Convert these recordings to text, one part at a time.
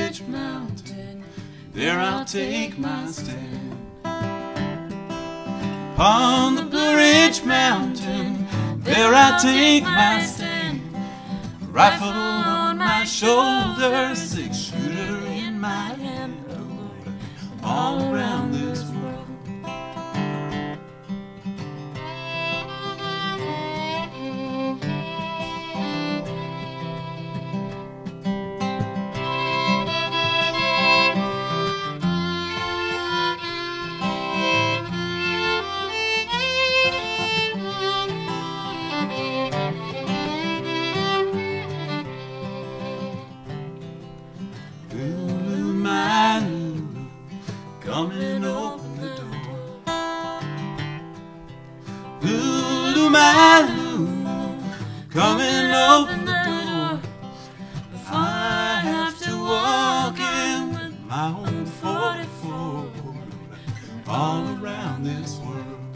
Ridge Mountain, there I'll take my stand. Upon the Blue Ridge Mountain, there I'll take my stand. A rifle on my shoulder, 6-shooter in my hand, all around this world. Lulu, my Lulu, come and open the door. Lulu, my Lulu, come and open the door. If I have to walk in with my own 44 all around this world.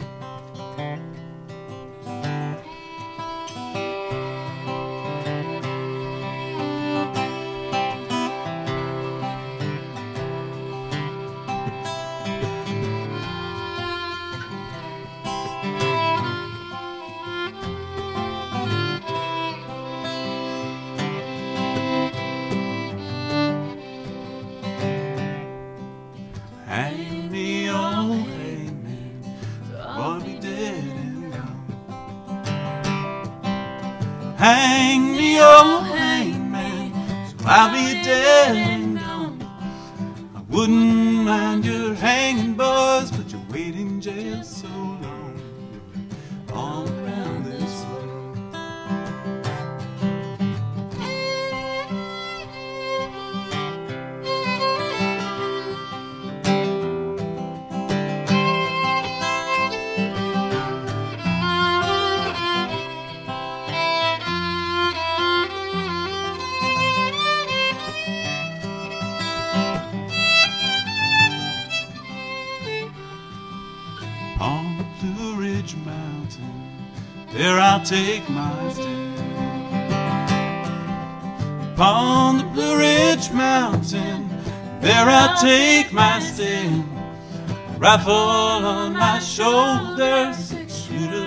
Hang me, oh hangman, so I'll be dead and gone. Hang me, oh hangman, so I'll be dead and gone. I wouldn't mind your hanging, boys, but you wait in jail so long, all around this world. On the Blue Ridge Mountain, there I'll take my stand. Upon the Blue Ridge Mountain, there I'll take my stand. A rifle on my shoulder, 6-shooter